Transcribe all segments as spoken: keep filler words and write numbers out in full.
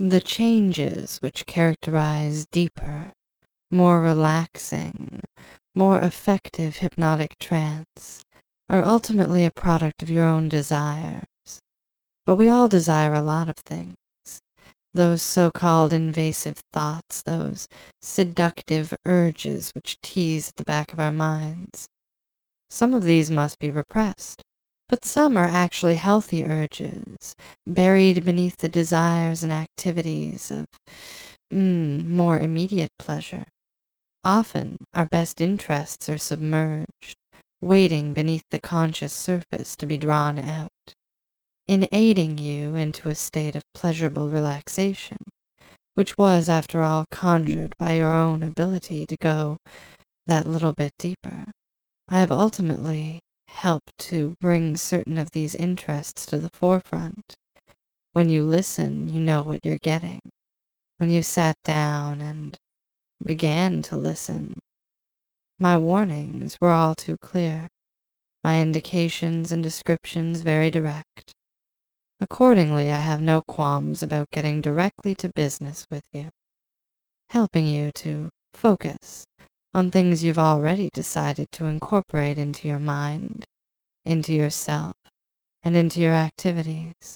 The changes which characterize deeper, more relaxing, more effective hypnotic trance are ultimately a product of your own desires. But we all desire a lot of things. Those so-called invasive thoughts, those seductive urges which tease at the back of our minds. Some of these must be repressed, but some are actually healthy urges, buried beneath the desires and activities of mm, more immediate pleasure. Often our best interests are submerged, waiting beneath the conscious surface to be drawn out, in aiding you into a state of pleasurable relaxation, which was, after all, conjured by your own ability to go that little bit deeper. I have ultimately helped to bring certain of these interests to the forefront. When you listen, you know what you're getting. When you sat down and began to listen, my warnings were all too clear, my indications and descriptions very direct. Accordingly, I have no qualms about getting directly to business with you, helping you to focus on things you've already decided to incorporate into your mind, into yourself, and into your activities.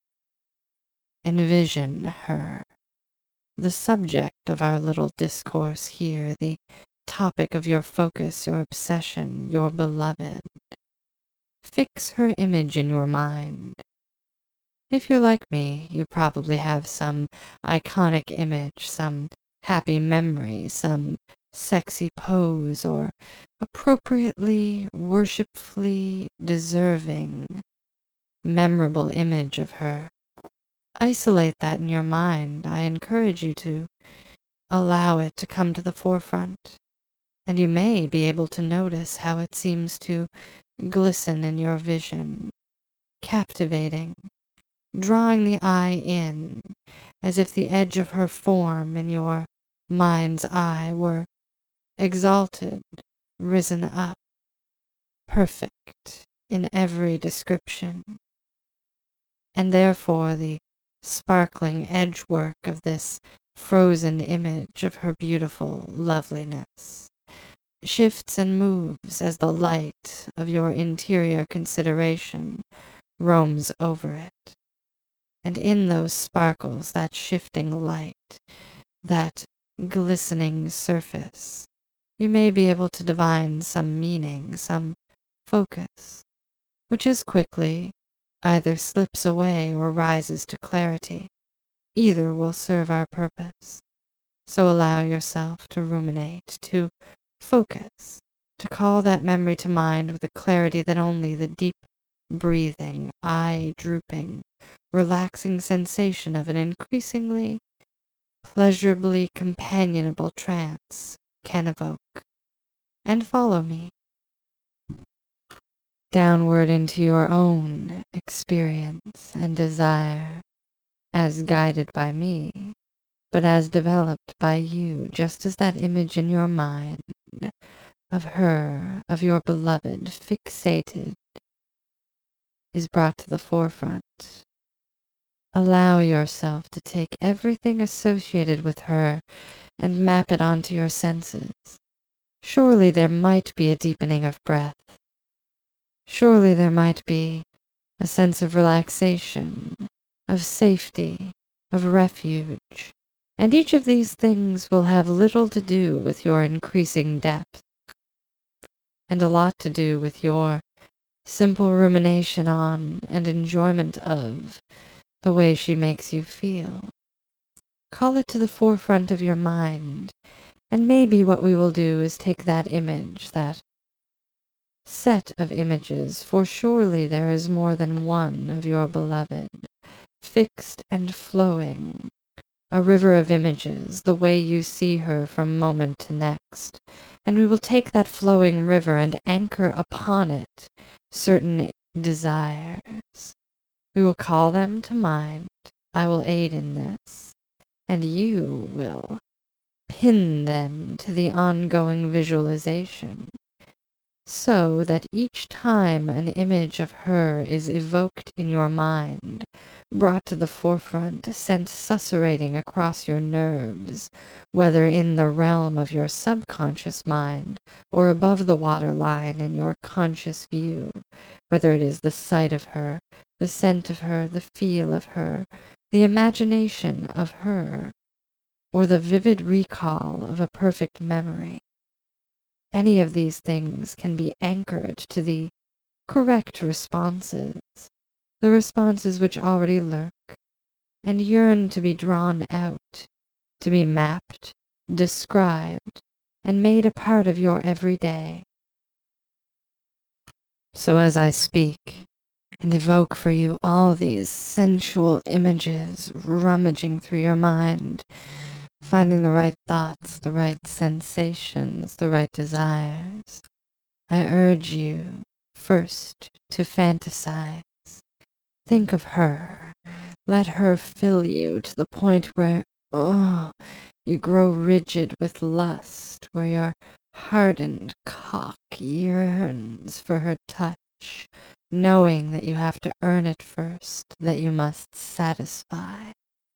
Envision her, the subject of our little discourse here, the topic of your focus, your obsession, your beloved. Fix her image in your mind. If you're like me, you probably have some iconic image, some happy memory, some sexy pose, or appropriately, worshipfully deserving, memorable image of her. Isolate that in your mind. I encourage you to allow it to come to the forefront, and you may be able to notice how it seems to glisten in your vision, captivating, drawing the eye in, as if the edge of her form in your mind's eye were exalted, risen up, perfect in every description. And therefore the sparkling edgework of this frozen image of her beautiful loveliness shifts and moves as the light of your interior consideration roams over it. And in those sparkles, that shifting light, that glistening surface, you may be able to divine some meaning, some focus, which as quickly either slips away or rises to clarity. Either will serve our purpose. So allow yourself to ruminate, to focus, to call that memory to mind with a clarity that only the deep breathing, eye drooping, relaxing sensation of an increasingly pleasurably companionable trance can evoke. And follow me downward into your own experience and desire, as guided by me, but as developed by you, just as that image in your mind of her, of your beloved, fixated, is brought to the forefront. Allow yourself to take everything associated with her and map it onto your senses. Surely there might be a deepening of breath. Surely there might be a sense of relaxation, of safety, of refuge. And each of these things will have little to do with your increasing depth, and a lot to do with your simple rumination on and enjoyment of the way she makes you feel. Call it to the forefront of your mind, and maybe what we will do is take that image, that set of images, for surely there is more than one of your beloved, fixed and flowing, a river of images, the way you see her from moment to next, and we will take that flowing river and anchor upon it certain desires. We will call them to mind. I will aid in this, and you will pin them to the ongoing visualization. so that each time an image of her is evoked in your mind, brought to the forefront, sent susurrating across your nerves, whether in the realm of your subconscious mind or above the waterline in your conscious view, whether it is the sight of her, the scent of her, the feel of her, the imagination of her, or the vivid recall of a perfect memory. Any of these things can be anchored to the correct responses, the responses which already lurk, and yearn to be drawn out, to be mapped, described, and made a part of your everyday. So as I speak and evoke for you all these sensual images rummaging through your mind, finding the right thoughts, the right sensations, the right desires, I urge you first to fantasize. Think of her. Let her fill you to the point where, oh, you grow rigid with lust, where your hardened cock yearns for her touch, knowing that you have to earn it first, that you must satisfy.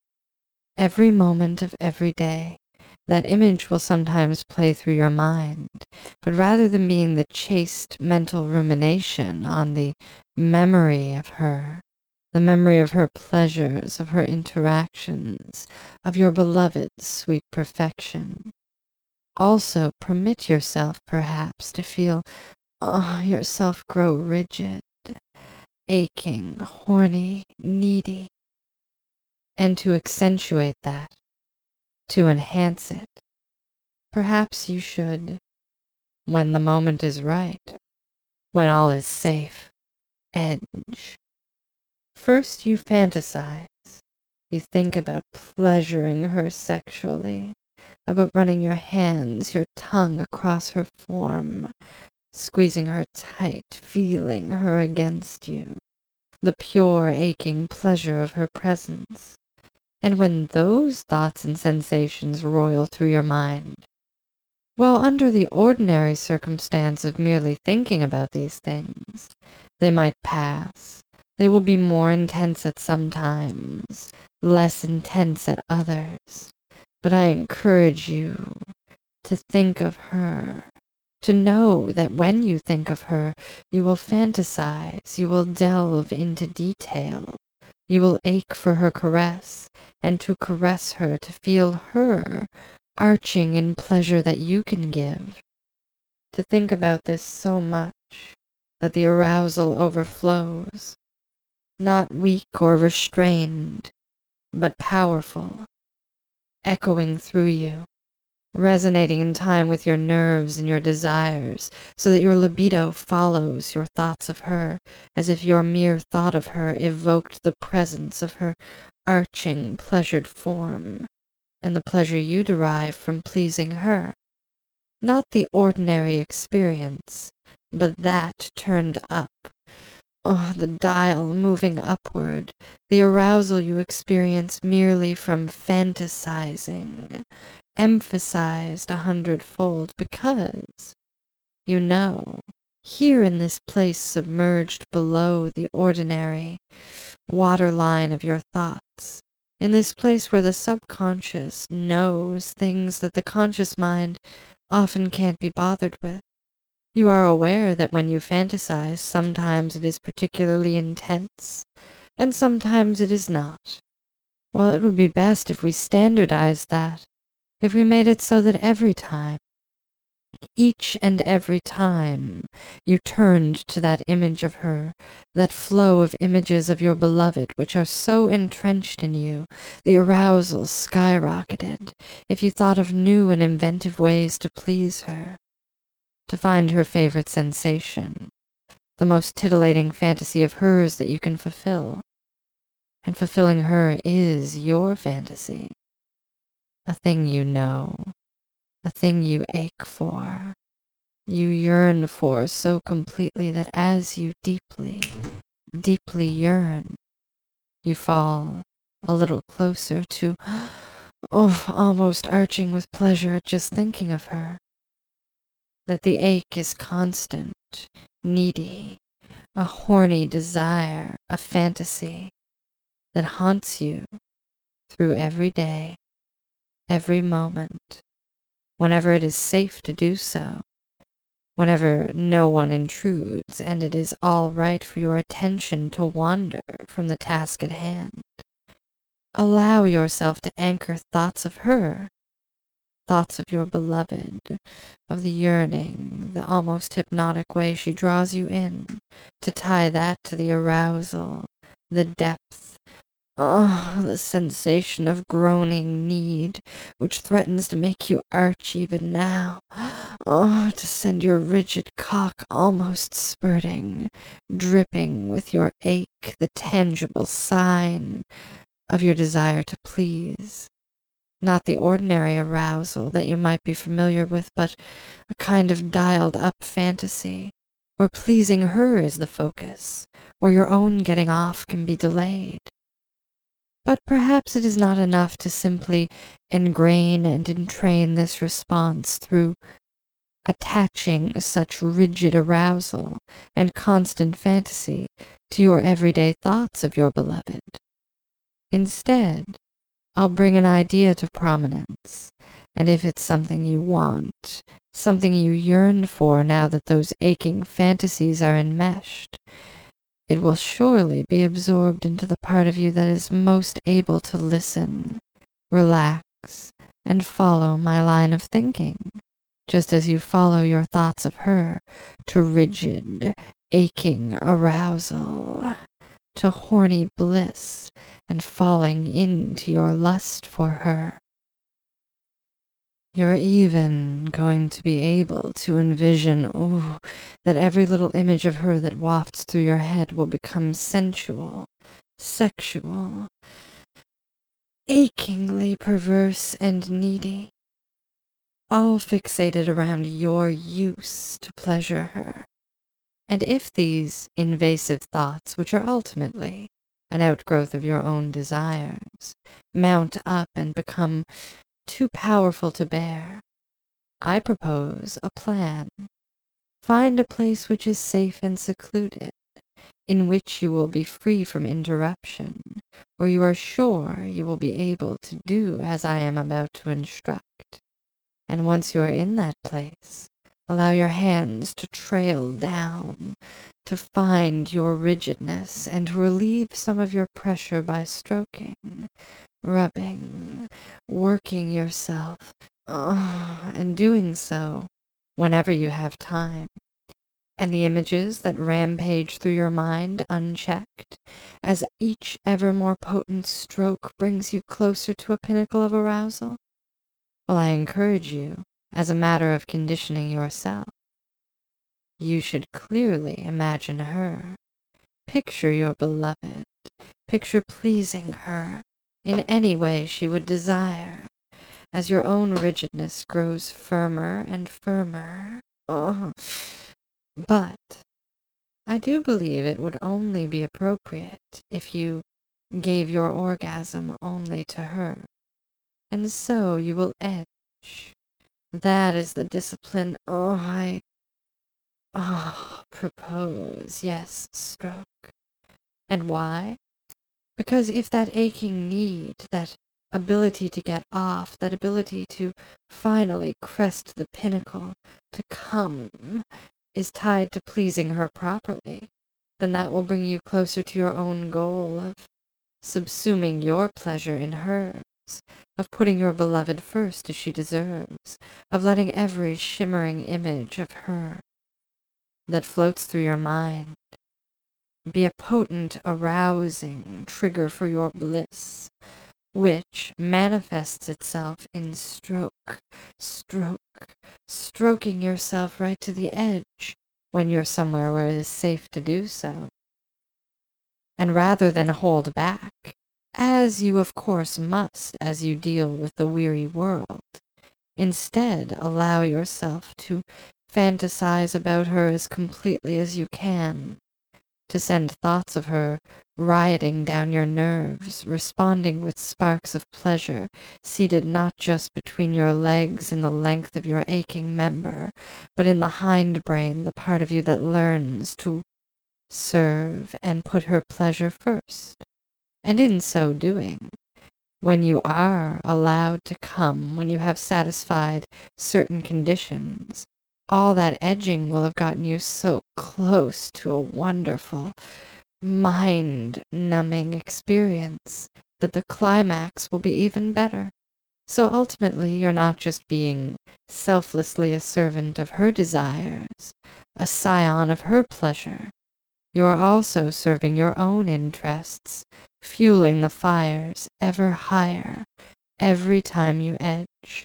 Every moment of every day, that image will sometimes play through your mind, but rather than being the chaste mental rumination on the memory of her, the memory of her pleasures, of her interactions, of your beloved's sweet perfection, also permit yourself, perhaps, to feel oh, yourself grow rigid, aching, horny, needy, and to accentuate that, to enhance it. Perhaps you should, when the moment is right, when all is safe, edge. First you fantasize. You think about pleasuring her sexually, about running your hands, your tongue across her form, squeezing her tight, feeling her against you, the pure, aching pleasure of her presence. And when those thoughts and sensations roil through your mind, well, under the ordinary circumstance of merely thinking about these things, they might pass. They will be more intense at some times, less intense at others. But I encourage you to think of her, to know that when you think of her, you will fantasize, you will delve into detail, you will ache for her caress, and to caress her, to feel her arching in pleasure that you can give. To think about this so much that the arousal overflows, not weak or restrained, but powerful, echoing through you, resonating in time with your nerves and your desires, so that your libido follows your thoughts of her, as if your mere thought of her evoked the presence of her arching, pleasured form, and the pleasure you derive from pleasing her. Not the ordinary experience, but that turned up. Oh, the dial moving upward, the arousal you experience merely from fantasizing, emphasized a hundredfold, because, you know, here in this place submerged below the ordinary waterline of your thoughts, in this place where the subconscious knows things that the conscious mind often can't be bothered with, you are aware that when you fantasize, sometimes it is particularly intense, and sometimes it is not. Well, it would be best if we standardized that, if we made it so that every time, each and every time, you turned to that image of her, that flow of images of your beloved which are so entrenched in you, the arousal skyrocketed, if you thought of new and inventive ways to please her, to find her favorite sensation, the most titillating fantasy of hers that you can fulfill. And fulfilling her is your fantasy, a thing you know, a thing you ache for, you yearn for so completely that as you deeply, deeply yearn, you fall a little closer to, oh, almost arching with pleasure at just thinking of her. That the ache is constant, needy, a horny desire, a fantasy that haunts you through every day, every moment, whenever it is safe to do so, whenever no one intrudes and it is all right for your attention to wander from the task at hand. Allow yourself to anchor thoughts of her, thoughts of your beloved, of the yearning, the almost hypnotic way she draws you in, to tie that to the arousal, the depth, oh, the sensation of groaning need, which threatens to make you arch even now. Oh, to send your rigid cock almost spurting, dripping with your ache, the tangible sign of your desire to please. Not the ordinary arousal that you might be familiar with, but a kind of dialed-up fantasy, where pleasing her is the focus, where your own getting off can be delayed. But perhaps it is not enough to simply ingrain and entrain this response through attaching such rigid arousal and constant fantasy to your everyday thoughts of your beloved. Instead, I'll bring an idea to prominence, and if it's something you want, something you yearn for now that those aching fantasies are enmeshed, it will surely be absorbed into the part of you that is most able to listen, relax, and follow my line of thinking, just as you follow your thoughts of her to rigid, aching arousal, to horny bliss, and falling into your lust for her. You're even going to be able to envision, oh, that every little image of her that wafts through your head will become sensual, sexual, achingly perverse and needy, all fixated around your use to pleasure her. And if these invasive thoughts, which are ultimately an outgrowth of your own desires, mount up and become too powerful to bear, I propose a plan. Find a place which is safe and secluded, in which you will be free from interruption, where you are sure you will be able to do as I am about to instruct. And once you are in that place, allow your hands to trail down, to find your rigidness, and to relieve some of your pressure by stroking, rubbing, working yourself, oh, and doing so whenever you have time. And the images that rampage through your mind unchecked, as each ever more potent stroke brings you closer to a pinnacle of arousal? Well, I encourage you, as a matter of conditioning yourself, you should clearly imagine her. Picture your beloved. Picture pleasing her in any way she would desire, as your own rigidness grows firmer and firmer. Oh, but I do believe it would only be appropriate if you gave your orgasm only to her, and so you will edge. That is the discipline, oh, I, oh, propose, yes, stroke. And why? Because if that aching need, that ability to get off, that ability to finally crest the pinnacle, to come, is tied to pleasing her properly, then that will bring you closer to your own goal of subsuming your pleasure in hers, of putting your beloved first as she deserves, of letting every shimmering image of her that floats through your mind be a potent, arousing trigger for your bliss, which manifests itself in stroke, stroke, stroking yourself right to the edge when you're somewhere where it is safe to do so. And rather than hold back, as you of course must as you deal with the weary world, instead allow yourself to fantasize about her as completely as you can, to send thoughts of her rioting down your nerves, responding with sparks of pleasure, seated not just between your legs in the length of your aching member, but in the hindbrain, the part of you that learns to serve and put her pleasure first. And in so doing, when you are allowed to come, when you have satisfied certain conditions, all that edging will have gotten you so close to a wonderful, mind-numbing experience that the climax will be even better. So ultimately, you're not just being selflessly a servant of her desires, a scion of her pleasure. You are also serving your own interests, fueling the fires ever higher every time you edge.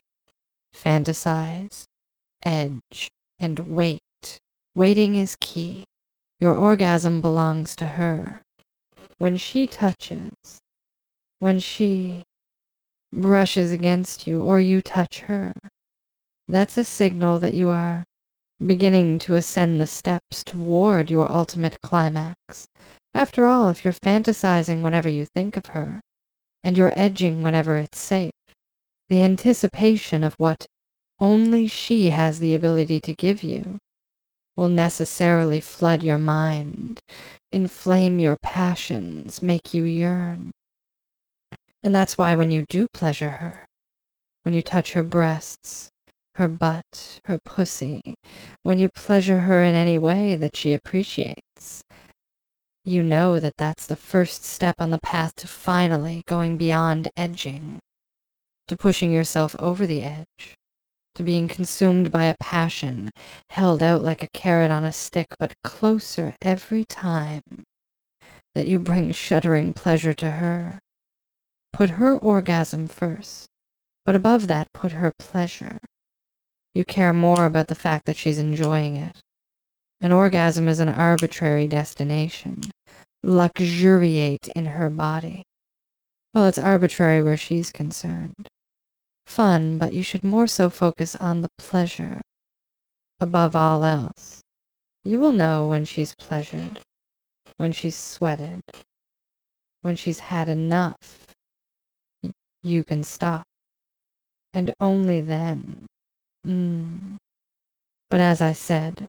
Fantasize, edge, and wait. Waiting is key. Your orgasm belongs to her. When she touches, when she brushes against you or you touch her, that's a signal that you are beginning to ascend the steps toward your ultimate climax. After all, if you're fantasizing whenever you think of her, and you're edging whenever it's safe, the anticipation of what only she has the ability to give you will necessarily flood your mind, inflame your passions, make you yearn. And that's why when you do pleasure her, when you touch her breasts, her butt, her pussy, when you pleasure her in any way that she appreciates, you know that that's the first step on the path to finally going beyond edging, to pushing yourself over the edge, to being consumed by a passion held out like a carrot on a stick, but closer every time that you bring shuddering pleasure to her. Put her orgasm first, but above that, put her pleasure. You care more about the fact that she's enjoying it. An orgasm is an arbitrary destination. Luxuriate in her body. Well, it's arbitrary where she's concerned. Fun, but you should more so focus on the pleasure. Above all else, you will know when she's pleasured, when she's sweated, when she's had enough. You can stop. And only then. Mm. But as I said,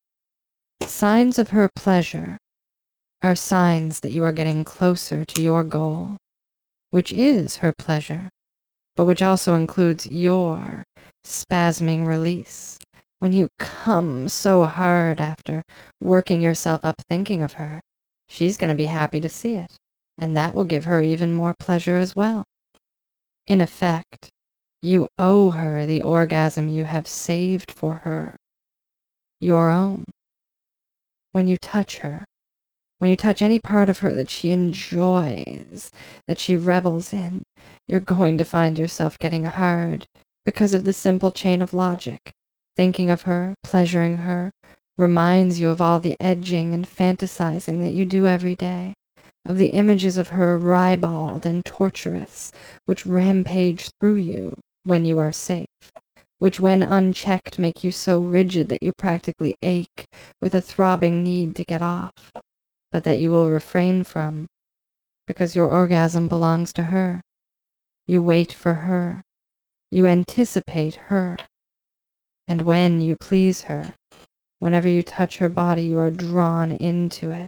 signs of her pleasure are signs that you are getting closer to your goal, which is her pleasure, but which also includes your spasming release. When you come so hard after working yourself up thinking of her, she's going to be happy to see it, and that will give her even more pleasure as well. In effect, you owe her the orgasm you have saved for her, your own. When you touch her, when you touch any part of her that she enjoys, that she revels in, you're going to find yourself getting hard because of the simple chain of logic. Thinking of her, pleasuring her, reminds you of all the edging and fantasizing that you do every day, of the images of her ribald and torturous, which rampage through you when you are safe, which when unchecked make you so rigid that you practically ache with a throbbing need to get off, but that you will refrain from, because your orgasm belongs to her. You wait for her. You anticipate her. And when you please her, whenever you touch her body, you are drawn into it.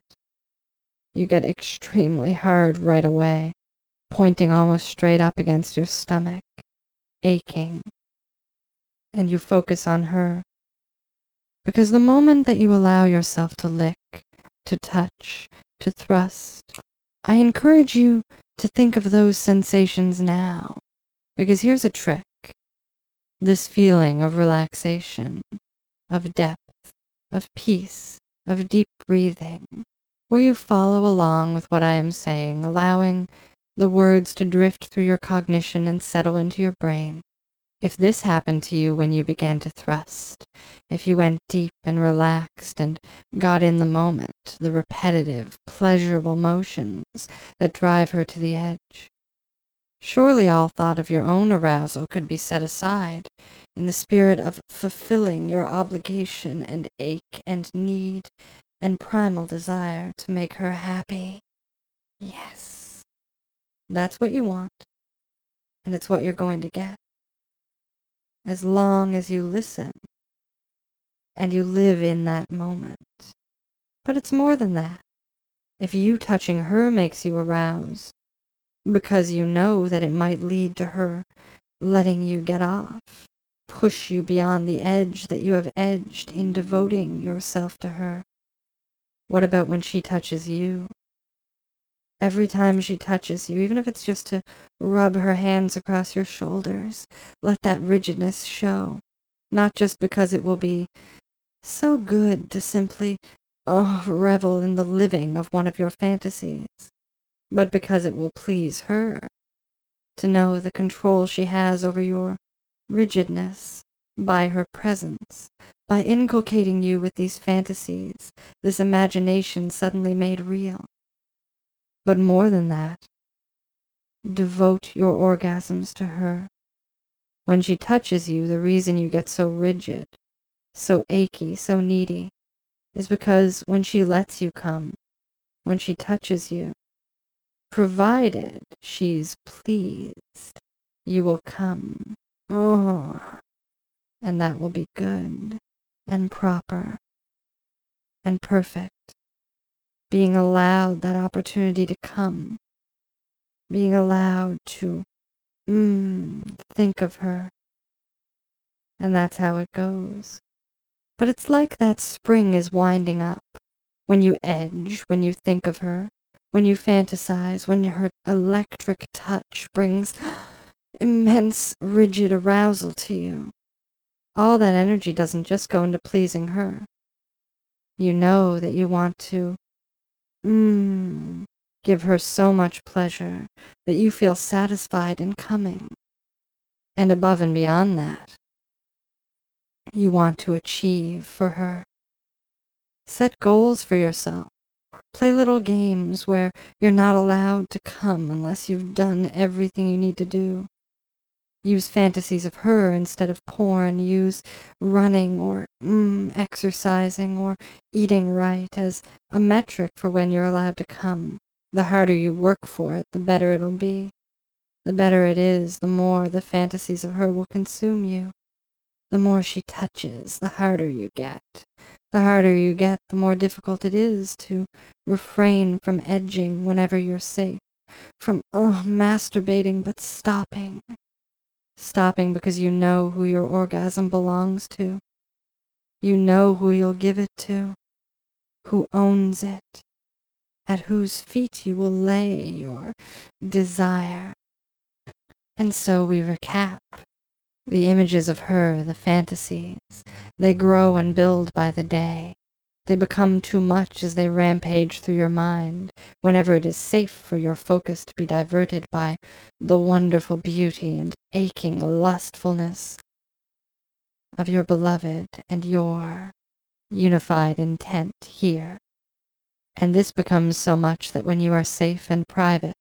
You get extremely hard right away, pointing almost straight up against your stomach, aching. And you focus on her. Because the moment that you allow yourself to lick, to touch, to thrust, I encourage you to think of those sensations now. Because here's a trick. This feeling of relaxation, of depth, of peace, of deep breathing, where you follow along with what I am saying, allowing the words to drift through your cognition and settle into your brain. If this happened to you when you began to thrust, if you went deep and relaxed and got in the moment, the repetitive, pleasurable motions that drive her to the edge, surely all thought of your own arousal could be set aside in the spirit of fulfilling your obligation and ache and need and primal desire to make her happy. Yes, that's what you want, and it's what you're going to get. As long as you listen and you live in that moment. But it's more than that. If you touching her makes you arouse, because you know that it might lead to her letting you get off, push you beyond the edge that you have edged in devoting yourself to her. What about when she touches you? Every time she touches you, even if it's just to rub her hands across your shoulders, let that rigidness show. Not just because it will be so good to simply, oh, revel in the living of one of your fantasies, but because it will please her to know the control she has over your rigidness by her presence, by inculcating you with these fantasies, this imagination suddenly made real. But more than that, devote your orgasms to her. When she touches you, the reason you get so rigid, so achy, so needy, is because when she lets you come, when she touches you, provided she's pleased, you will come. Oh, and that will be good and proper and perfect. Being allowed that opportunity to come, being allowed to mm, think of her, and that's how it goes. But it's like that spring is winding up. When you edge, when you think of her, when you fantasize, when her electric touch brings immense rigid arousal to you, all that energy doesn't just go into pleasing her. You know that you want to mm, give her so much pleasure that you feel satisfied in coming. And above and beyond that, you want to achieve for her. Set goals for yourself. Play little games where you're not allowed to come unless you've done everything you need to do. Use fantasies of her instead of porn. Use running or mm, exercising or eating right as a metric for when you're allowed to come. The harder you work for it, the better it'll be. The better it is, the more the fantasies of her will consume you. The more she touches, the harder you get. The harder you get, the more difficult it is to refrain from edging whenever you're safe, from, oh, masturbating, but stopping. Stopping because you know who your orgasm belongs to. You know who you'll give it to, who owns it, at whose feet you will lay your desire. And so we recap. The images of her, the fantasies, they grow and build by the day. They become too much as they rampage through your mind, whenever it is safe for your focus to be diverted by the wonderful beauty and aching lustfulness of your beloved and your unified intent here. And this becomes so much that when you are safe and private,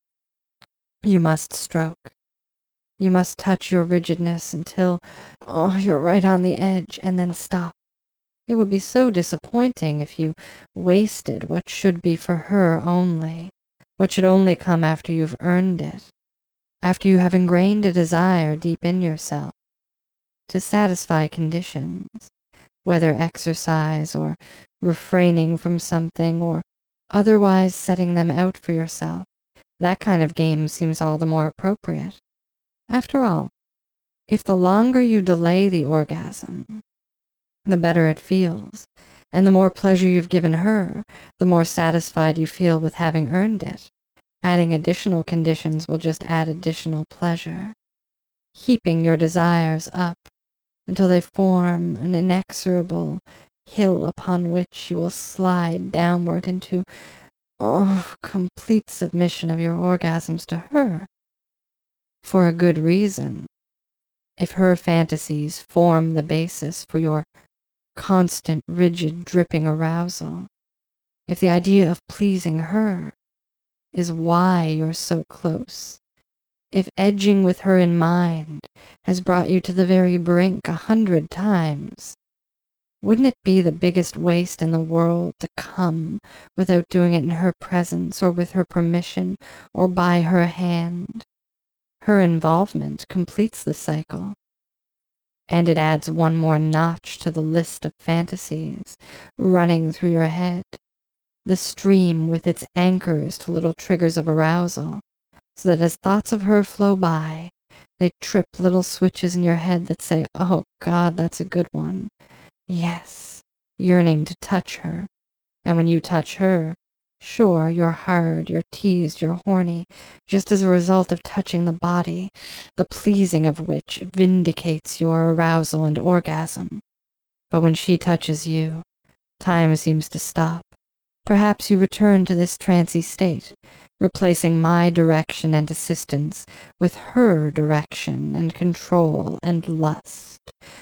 you must stroke. You must touch your rigidness until, oh, you're right on the edge, and then stop. It would be so disappointing if you wasted what should be for her only, what should only come after you've earned it, after you have ingrained a desire deep in yourself to satisfy conditions, whether exercise or refraining from something or otherwise setting them out for yourself. That kind of game seems all the more appropriate. After all, if the longer you delay the orgasm, the better it feels, and the more pleasure you've given her, the more satisfied you feel with having earned it. Adding additional conditions will just add additional pleasure, heaping your desires up until they form an inexorable hill upon which you will slide downward into, oh, complete submission of your orgasms to her. For a good reason. If her fantasies form the basis for your constant, rigid, dripping arousal, if the idea of pleasing her is why you're so close, if edging with her in mind has brought you to the very brink a hundred times, Wouldn't it be the biggest waste in the world to come without doing it in her presence or with her permission or by her hand? Her involvement completes the cycle, and it adds one more notch to the list of fantasies running through your head, the stream with its anchors to little triggers of arousal, so that as thoughts of her flow by, they trip little switches in your head that say, oh God, that's a good one. Yes, yearning to touch her. And when you touch her, sure, you're hard, you're teased, you're horny, just as a result of touching the body, the pleasing of which vindicates your arousal and orgasm. But when she touches you, time seems to stop. Perhaps you return to this trancy state, replacing my direction and assistance with her direction and control and lust,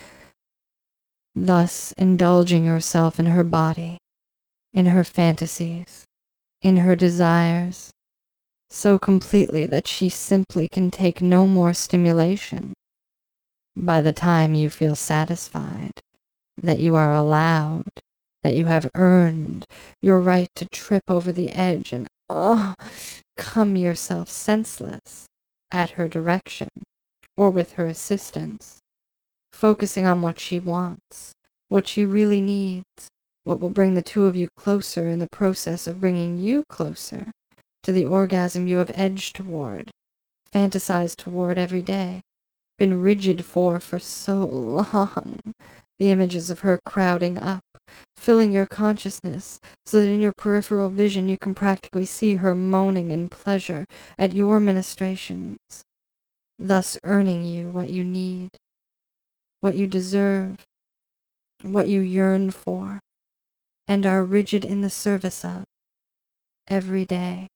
thus indulging yourself in her body, in her fantasies, in her desires, so completely that she simply can take no more stimulation. By the time you feel satisfied, that you are allowed, that you have earned your right to trip over the edge and, oh, come yourself senseless at her direction or with her assistance, focusing on what she wants, what she really needs, what will bring the two of you closer in the process of bringing you closer to the orgasm you have edged toward, fantasized toward every day, been rigid for for so long. The images of her crowding up, filling your consciousness, so that in your peripheral vision you can practically see her moaning in pleasure at your ministrations, thus earning you what you need, what you deserve, what you yearn for, and are rigid in the service of every day.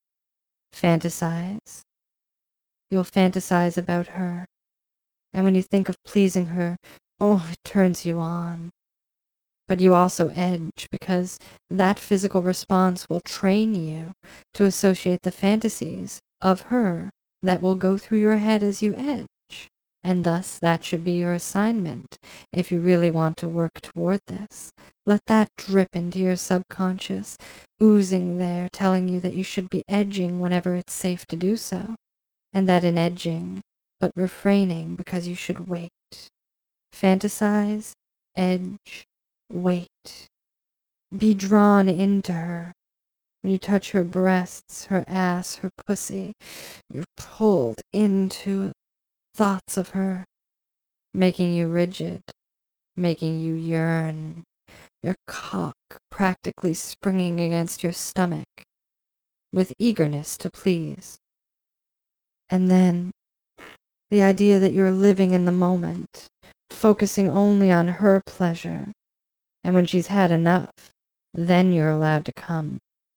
Fantasize. You'll fantasize about her, and when you think of pleasing her, oh, it turns you on. But you also edge, because that physical response will train you to associate the fantasies of her that will go through your head as you edge. And thus that should be your assignment if you really want to work toward this. Let that drip into your subconscious, oozing there, telling you that you should be edging whenever it's safe to do so, and that in edging, but refraining because you should wait. Fantasize, edge, wait. Be drawn into her. When you touch her breasts, her ass, her pussy, you're pulled into thoughts of her, making you rigid, making you yearn, your cock practically springing against your stomach with eagerness to please. And then the idea that you're living in the moment, focusing only on her pleasure, and when she's had enough, then you're allowed to come.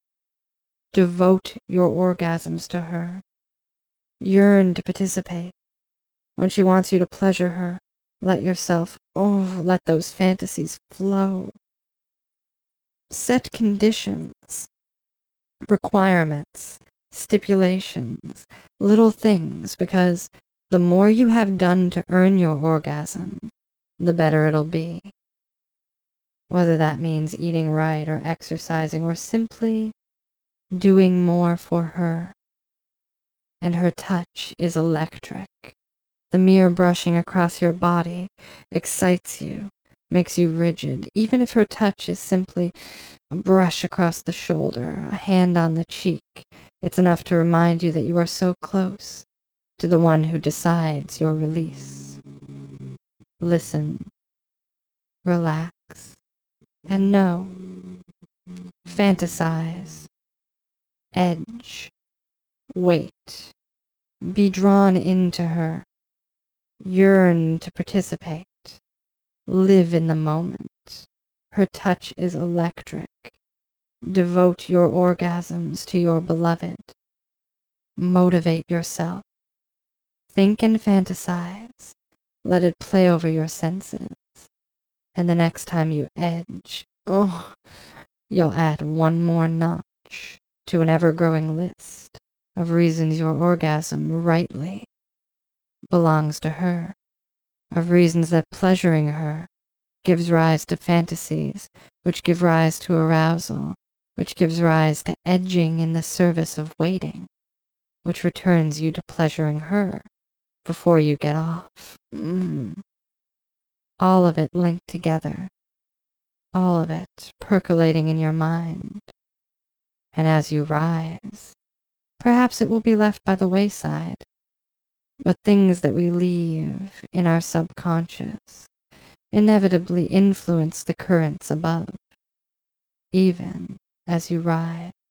Devote your orgasms to her. Yearn to participate. When she wants you to pleasure her, let yourself, oh, let those fantasies flow. Set conditions, requirements, stipulations, little things, because the more you have done to earn your orgasm, the better it'll be. Whether that means eating right or exercising or simply doing more for her. And her touch is electric. The mere brushing across your body excites you, makes you rigid, even if her touch is simply a brush across the shoulder, a hand on the cheek. It's enough to remind you that you are so close to the one who decides your release. Listen, relax, and know. Fantasize, edge, wait, be drawn into her, yearn to participate, live in the moment. Her touch is electric. Devote your orgasms to your beloved. Motivate yourself. Think and fantasize. Let it play over your senses. And the next time you edge, oh, you'll add one more notch to an ever-growing list of reasons your orgasm rightly belongs to her, of reasons that pleasuring her gives rise to fantasies, which give rise to arousal, which gives rise to edging in the service of waiting, which returns you to pleasuring her before you get off. Mm. All of it linked together, all of it percolating in your mind. And as you rise, perhaps it will be left by the wayside, but things that we leave in our subconscious inevitably influence the currents above, even as you rise.